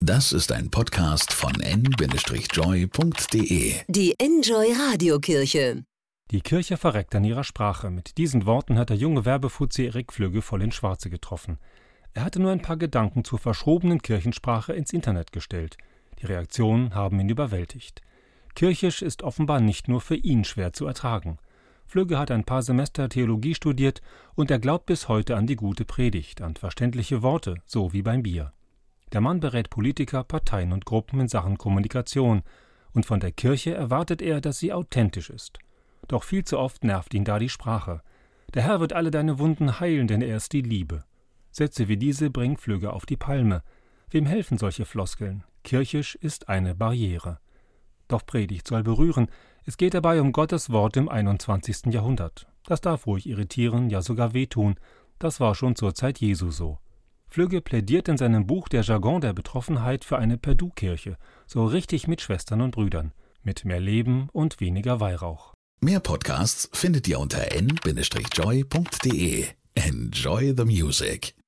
Das ist ein Podcast von n-joy.de. Die Enjoy Radiokirche. Die Kirche verreckt an ihrer Sprache. Mit diesen Worten hat der junge Werbefuzzi Erik Flügge voll ins Schwarze getroffen. Er hatte nur ein paar Gedanken zur verschrobenen Kirchensprache ins Internet gestellt. Die Reaktionen haben ihn überwältigt. Kirchisch ist offenbar nicht nur für ihn schwer zu ertragen. Flügge hat ein paar Semester Theologie studiert und er glaubt bis heute an die gute Predigt, an verständliche Worte, so wie beim Bier. Der Mann berät Politiker, Parteien und Gruppen in Sachen Kommunikation und von der Kirche erwartet er, dass sie authentisch ist. Doch viel zu oft nervt ihn da die Sprache. Der Herr wird alle deine Wunden heilen, denn er ist die Liebe. Sätze wie diese bringen Flügge auf die Palme. Wem helfen solche Floskeln? Kirchisch ist eine Barriere. Doch Predigt soll berühren. Es geht dabei um Gottes Wort im 21. Jahrhundert. Das darf ruhig irritieren, ja sogar wehtun. Das war schon zur Zeit Jesu so. Flügge plädiert in seinem Buch Der Jargon der Betroffenheit für eine Perdu-Kirche, so richtig mit Schwestern und Brüdern, mit mehr Leben und weniger Weihrauch. Mehr Podcasts findet ihr unter n-joy.de. Enjoy the music.